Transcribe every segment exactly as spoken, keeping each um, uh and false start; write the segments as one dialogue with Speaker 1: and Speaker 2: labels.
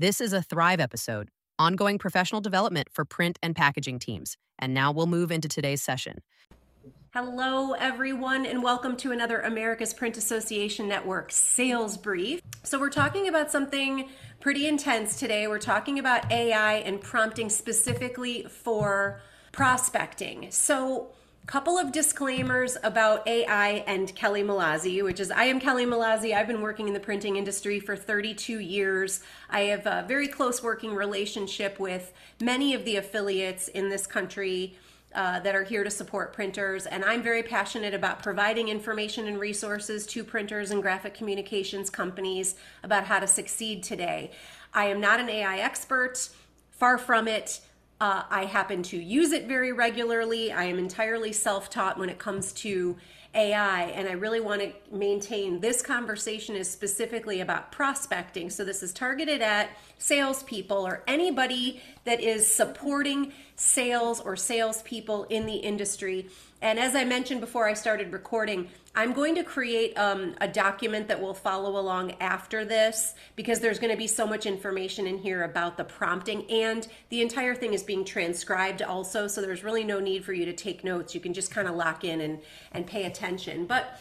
Speaker 1: This is a Thrive episode, ongoing professional development for print and packaging teams. And now we'll move into today's session.
Speaker 2: Hello, everyone, and welcome to another America's Print Association Network sales brief. So we're talking about something pretty intense today. We're talking about A I and prompting specifically for prospecting. So a couple of disclaimers about A I and Kelly Malazzi, which is I am Kelly Malazzi. I've been working in the printing industry for thirty-two years. I have a very close working relationship with many of the affiliates in this country uh, that are here to support printers, and I'm very passionate about providing information and resources to printers and graphic communications companies about how to succeed today. I am not an A I expert, far from it. Uh, I happen to use it very regularly. I am entirely self-taught when it comes to A I, and I really want to maintain this conversation is specifically about prospecting. So this is targeted at salespeople or anybody that is supporting sales or salespeople in the industry. And as I mentioned before I started recording, I'm going to create um, a document that will follow along after this because there's going to be so much information in here about the prompting, and the entire thing is being transcribed also, so there's really no need for you to take notes. You can just kind of lock in and, and pay attention. But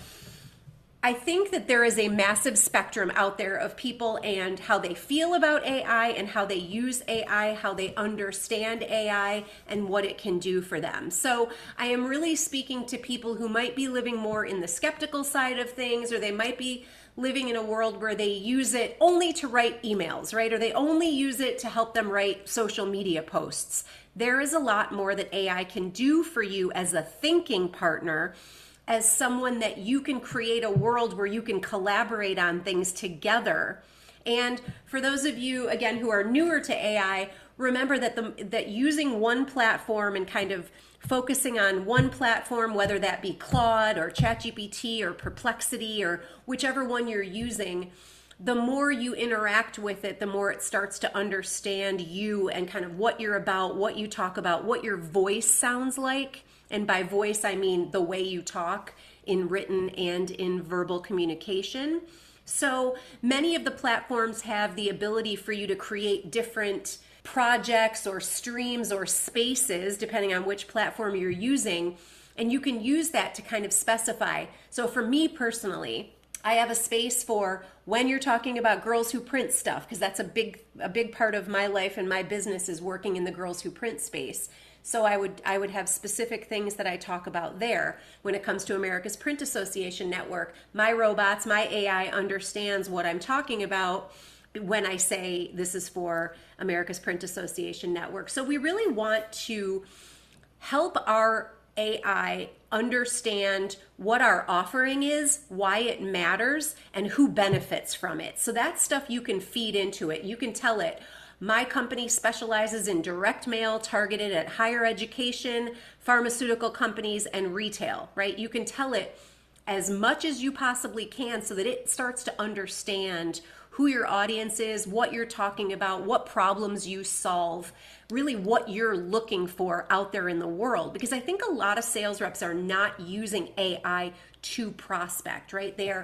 Speaker 2: I think that there is a massive spectrum out there of people and how they feel about A I and how they use A I, how they understand A I and what it can do for them. So I am really speaking to people who might be living more in the skeptical side of things, or they might be living in a world where they use it only to write emails, right? Or they only use it to help them write social media posts. There is a lot more that A I can do for you as a thinking partner, as someone that you can create a world where you can collaborate on things together. And for those of you, again, who are newer to A I, remember that the that using one platform and kind of focusing on one platform, whether that be Claude or ChatGPT or Perplexity or whichever one you're using, the more you interact with it, the more it starts to understand you and kind of what you're about, what you talk about, what your voice sounds like. And by voice, I mean the way you talk in written and in verbal communication. So many of the platforms have the ability for you to create different projects or streams or spaces, depending on which platform you're using. And you can use that to kind of specify. So for me personally, I have a space for when you're talking about girls who print stuff, because that's a big a big part of my life and my business is working in the girls who print space. So I would I would have specific things that I talk about there. When it comes to America's Print Association Network, my robots, my A I understands what I'm talking about when I say this is for America's Print Association Network. So we really want to help our A I understand what our offering is, why it matters, and who benefits from it. So that stuff you can feed into it. You can tell it, my company specializes in direct mail targeted at higher education, pharmaceutical companies, and retail, right? You can tell it as much as you possibly can so that it starts to understand who your audience is, what you're talking about, what problems you solve, really what you're looking for out there in the world. Because I think a lot of sales reps are not using A I to prospect, right? They're,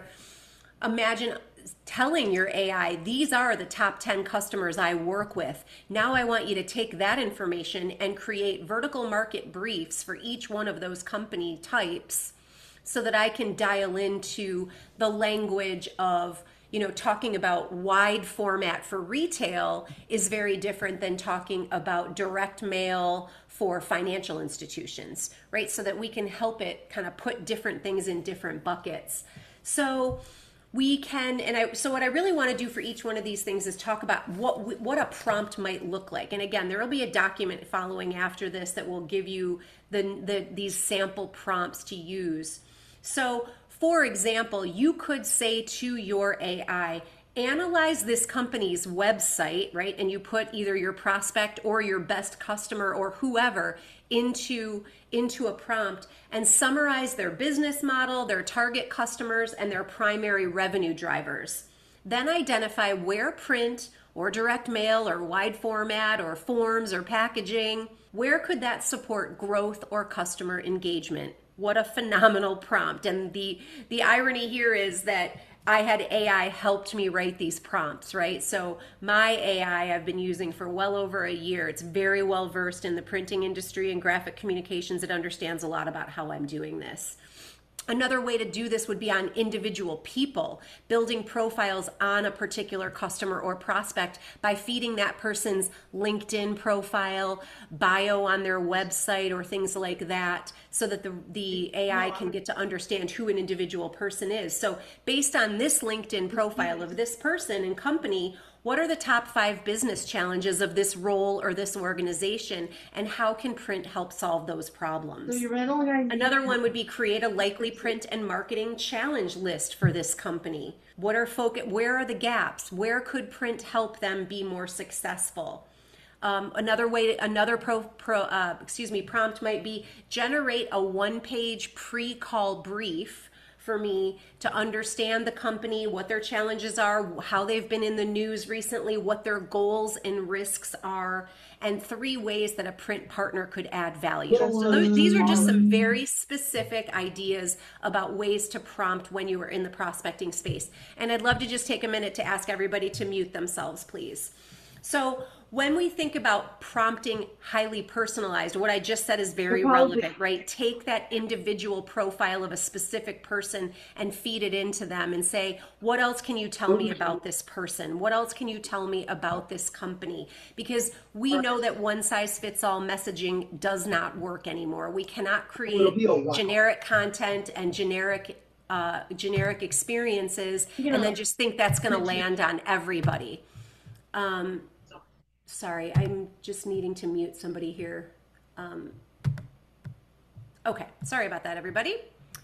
Speaker 2: imagine telling your A I, these are the top ten customers I work with. Now I want you to take that information and create vertical market briefs for each one of those company types so that I can dial into the language of, you know, talking about wide format for retail is very different than talking about direct mail for financial institutions, right? So that we can help it kind of put different things in different buckets. So we can, and I, so what I really want to do for each one of these things is talk about what what a prompt might look like. And again, there will be a document following after this that will give you the, the these sample prompts to use. So for example, you could say to your A I, analyze this company's website, right? And you put either your prospect or your best customer or whoever into, into a prompt and summarize their business model, their target customers, and their primary revenue drivers. Then identify where print or direct mail or wide format or forms or packaging, where could that support growth or customer engagement? What a phenomenal prompt. And the, the irony here is that I had A I helped me write these prompts, right? So my A I I've been using for well over a year. It's very well versed in the printing industry and graphic communications. It understands a lot about how I'm doing this. Another way to do this would be on individual people, building profiles on a particular customer or prospect by feeding that person's LinkedIn profile, bio on their website, or things like that, so that the, the A I can get to understand who an individual person is. So based on this LinkedIn profile of this person and company, what are the top five business challenges of this role or this organization, and how can print help solve those problems?
Speaker 3: So you ran all the
Speaker 2: Another one would be create a likely print and marketing challenge list for this company. What are focus? Where are the gaps? Where could print help them be more successful? Um, another way, another pro, pro uh, excuse me, prompt might be generate a one-page pre-call brief for me to understand the company, what their challenges are, how they've been in the news recently, what their goals and risks are, and three ways that a print partner could add value. So those, these are just some very specific ideas about ways to prompt when you are in the prospecting space. And I'd love to just take a minute to ask everybody to mute themselves, please. So when we think about prompting highly personalized, what I just said is very relevant, right? Take that individual profile of a specific person and feed it into them and say, what else can you tell me about this person? What else can you tell me about this company? Because we know that one size fits all messaging does not work anymore. We cannot create generic content and generic uh, generic experiences and then just think that's going to land on everybody. Um, sorry, I'm just needing to mute somebody here. Um, okay, sorry about that, everybody.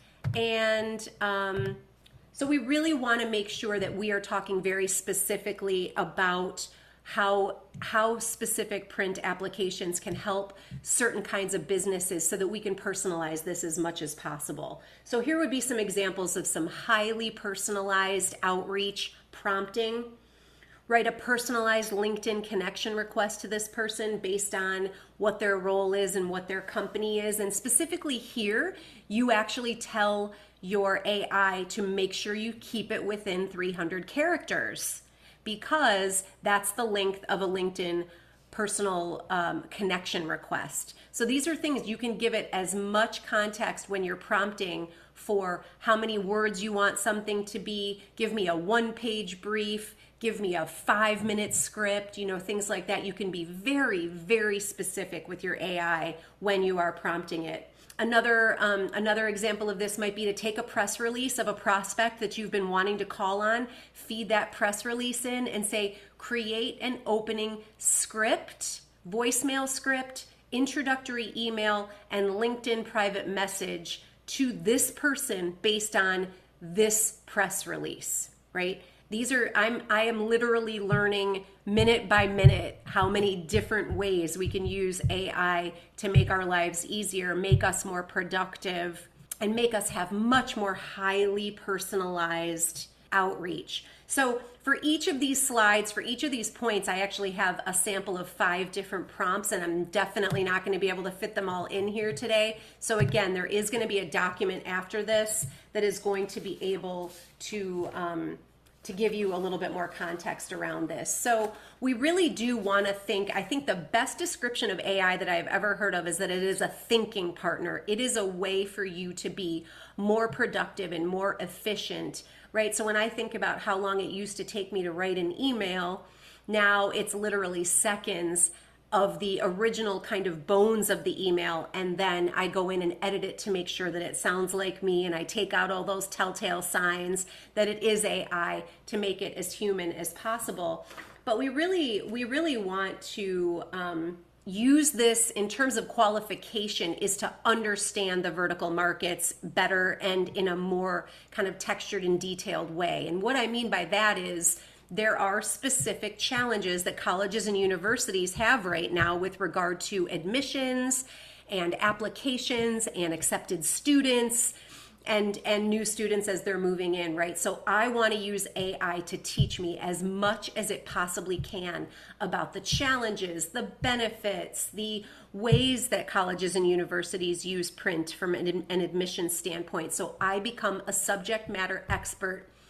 Speaker 2: And um, so we really want to make sure that we are talking very specifically about how how specific print applications can help certain kinds of businesses so that we can personalize this as much as possible. So here would be some examples of some highly personalized outreach prompting. Write a personalized LinkedIn connection request to this person based on what their role is and what their company is. And specifically here, you actually tell your A I to make sure you keep it within three hundred characters, because that's the length of a LinkedIn personal um, connection request. So these are things you can give it as much context when you're prompting for how many words you want something to be. Give me a one-page brief. Give me a five minute script, you know, things like that. You can be very, very specific with your A I when you are prompting it. Another, um, another example of this might be to take a press release of a prospect that you've been wanting to call on, feed that press release in and say, create an opening script, voicemail script, introductory email, and LinkedIn private message to this person based on this press release, right? These are, I'm, I am literally learning minute by minute how many different ways we can use A I to make our lives easier, make us more productive, and make us have much more highly personalized outreach. So for each of these slides, for each of these points, I actually have a sample of five different prompts, and I'm definitely not going to be able to fit them all in here today. So again, there is going to be a document after this that is going to be able to um, to give you a little bit more context around this. So we really do want to think, I think the best description of A I that I've ever heard of is that it is a thinking partner. It is a way for you to be more productive and more efficient, right? So when I think about how long it used to take me to write an email, now it's literally seconds of the original kind of bones of the email, and then I go in and edit it to make sure that it sounds like me, and I take out all those telltale signs that it is A I to make it as human as possible. But we really, we really want to um, use this in terms of qualification is to understand the vertical markets better and in a more kind of textured and detailed way. And what I mean by that is there are specific challenges that colleges and universities have right now with regard to admissions and applications and accepted students and, and new students as they're moving in, right? So I want to use A I to teach me as much as it possibly can about the challenges, the benefits, the ways that colleges and universities use print from an, an admission standpoint. So I become a subject matter expert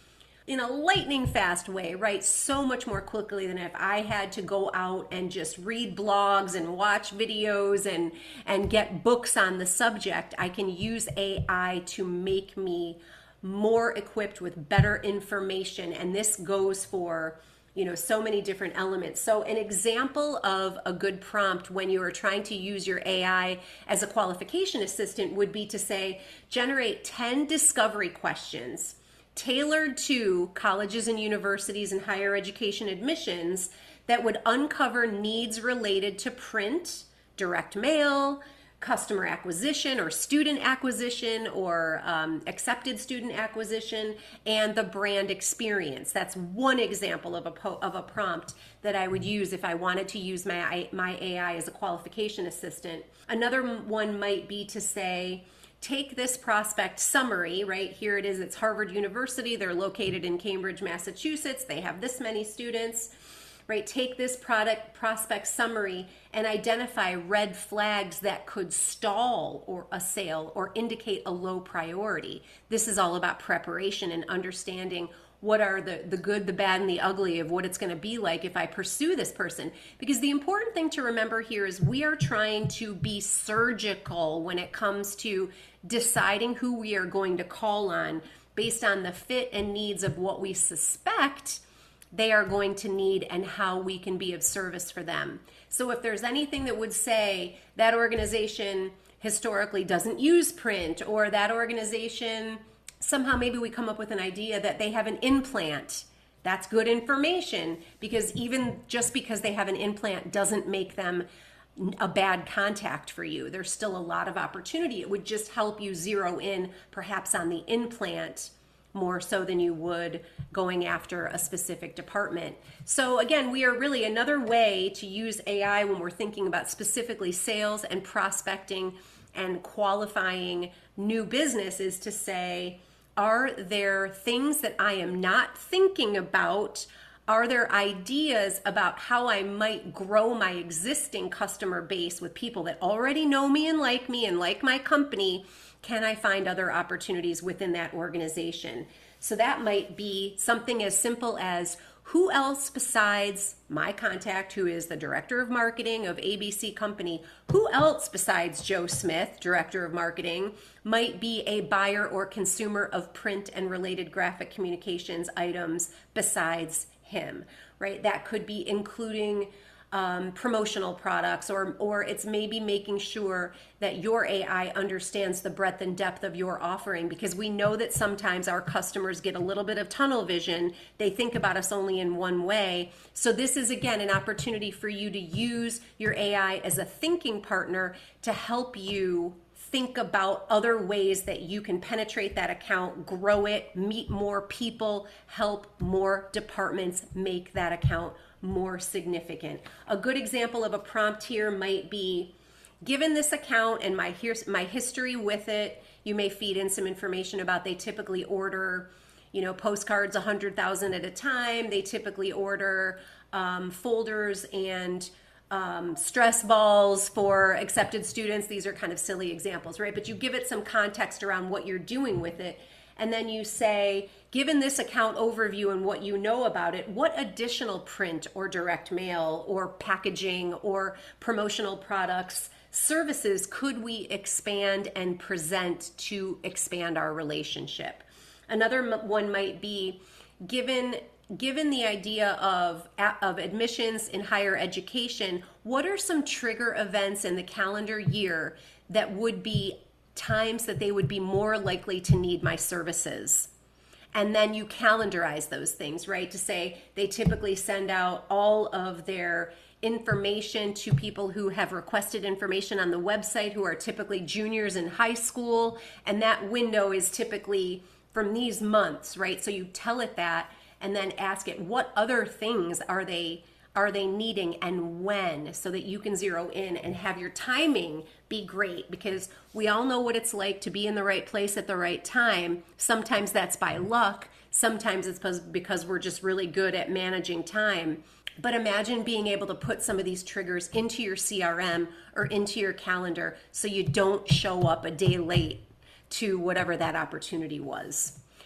Speaker 2: in a lightning fast way, right? So much more quickly than if I had to go out and just read blogs and watch videos and, and get books on the subject. I can use A I to make me more equipped with better information. And this goes for, you know, so many different elements. So an example of a good prompt when you are trying to use your A I as a qualification assistant would be to say, generate ten discovery questions tailored to colleges and universities and higher education admissions that would uncover needs related to print, direct mail, customer acquisition or student acquisition or um, accepted student acquisition, and the brand experience. That's one example of a po- of a prompt that I would use if I wanted to use my my A I as a qualification assistant. Another one might be to say, take this prospect summary, right? Here it is, it's Harvard University. They're located in Cambridge, Massachusetts. They have this many students, right? Take this product prospect summary and identify red flags that could stall or a sale or indicate a low priority. This is all about preparation and understanding what are the, the good, the bad, and the ugly of what it's going to be like if I pursue this person. Because the important thing to remember here is we are trying to be surgical when it comes to deciding who we are going to call on based on the fit and needs of what we suspect they are going to need and how we can be of service for them. So if there's anything that would say that organization historically doesn't use print, or that organization, somehow maybe we come up with an idea that they have an implant, that's good information, because even just because they have an implant doesn't make them a bad contact for you. There's still a lot of opportunity. It would just help you zero in perhaps on the implant more so than you would going after a specific department. So again, we are really another way to use A I when we're thinking about specifically sales and prospecting and qualifying new business is to say, are there things that I am not thinking about? Are there ideas about how I might grow my existing customer base with people that already know me and like me and like my company? Can I find other opportunities within that organization? So that might be something as simple as, who else besides my contact, who is the director of marketing of A B C company, who else besides Joe Smith, director of marketing, might be a buyer or consumer of print and related graphic communications items besides him, right? That could be including um, promotional products, or or it's maybe making sure that your A I understands the breadth and depth of your offering, because we know that sometimes our customers get a little bit of tunnel vision. They think about us only in one way. So this is, again, an opportunity for you to use your A I as a thinking partner to help you think about other ways that you can penetrate that account, grow it, meet more people, help more departments make that account more significant. A good example of a prompt here might be, given this account and my here's my history with it, you may feed in some information about they typically order, you know, postcards one hundred thousand at a time. They typically order um, folders and Um, stress balls for accepted students. These are kind of silly examples, right? But you give it some context around what you're doing with it. And then you say, given this account overview and what you know about it, what additional print or direct mail or packaging or promotional products, services could we expand and present to expand our relationship? Another one might be, given Given the idea of, of admissions in higher education, what are some trigger events in the calendar year that would be times that they would be more likely to need my services? And then you calendarize those things, right? To say they typically send out all of their information to people who have requested information on the website, who are typically juniors in high school. And that window is typically from these months, right? So you tell it that, and then ask it, what other things are they are they needing and when, so that you can zero in and have your timing be great, because we all know what it's like to be in the right place at the right time. Sometimes that's by luck. Sometimes it's because we're just really good at managing time. But imagine being able to put some of these triggers into your C R M or into your calendar so you don't show up a day late to whatever that opportunity was.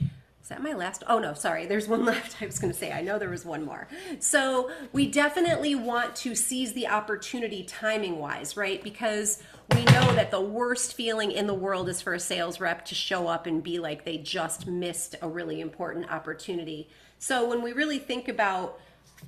Speaker 2: Is that my last? Oh, no, sorry. There's one left. I was going to say, I know there was one more. So we definitely want to seize the opportunity timing wise, right? Because we know that the worst feeling in the world is for a sales rep to show up and be like they just missed a really important opportunity. So when we really think about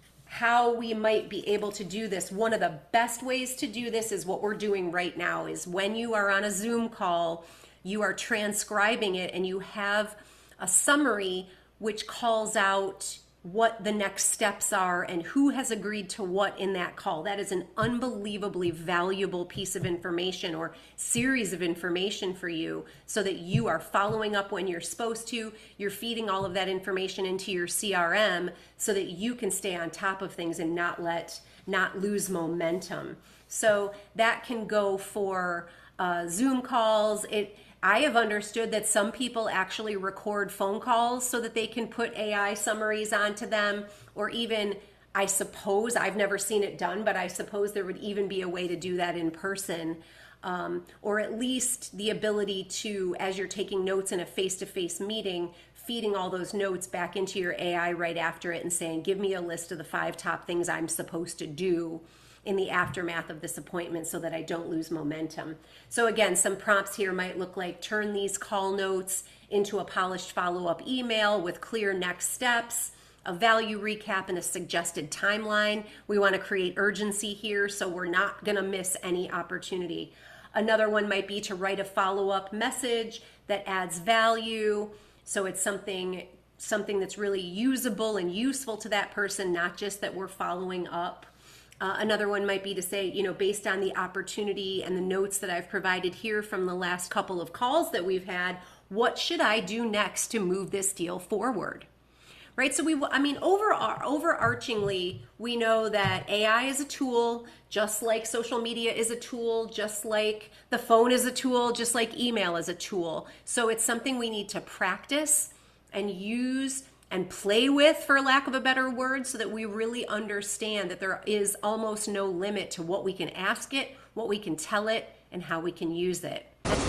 Speaker 2: how we might be able to do this, one of the best ways to do this is what we're doing right now, is when you are on a Zoom call, you are transcribing it and you have a summary which calls out what the next steps are and who has agreed to what in that call. That is an unbelievably valuable piece of information or series of information for you, so that you are following up when you're supposed to. You're feeding all of that information into your C R M so that you can stay on top of things and not let, not lose momentum. So that can go for uh, Zoom calls. It I have understood that some people actually record phone calls so that they can put A I summaries onto them, or even, I suppose, I've never seen it done, but I suppose there would even be a way to do that in person, um, or at least the ability to, as you're taking notes in a face-to-face meeting, feeding all those notes back into your A I right after it and saying, give me a list of the five top things I'm supposed to do in the aftermath of this appointment so that I don't lose momentum. So again, some prompts here might look like, turn these call notes into a polished follow-up email with clear next steps, a value recap, and a suggested timeline. We want to create urgency here so we're not going to miss any opportunity. Another one might be to write a follow-up message that adds value. So it's something, something that's really usable and useful to that person, not just that we're following up. Uh, another one might be to say, you know, based on the opportunity and the notes that I've provided here from the last couple of calls that we've had, what should I do next to move this deal forward? Right? So we, I mean, over, overarchingly, we know that A I is a tool, just like social media is a tool, just like the phone is a tool, just like email is a tool. So it's something we need to practice and use and play with, for lack of a better word, so that we really understand that there is almost no limit to what we can ask it, what we can tell it, and how we can use it.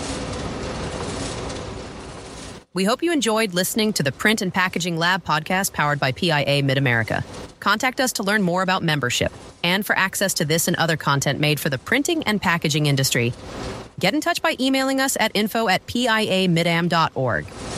Speaker 1: We hope you enjoyed listening to the Print and Packaging Lab podcast powered by P I A Mid-America. Contact us to learn more about membership and for access to this and other content made for the printing and packaging industry. Get in touch by emailing us at info at p i a midam dot org.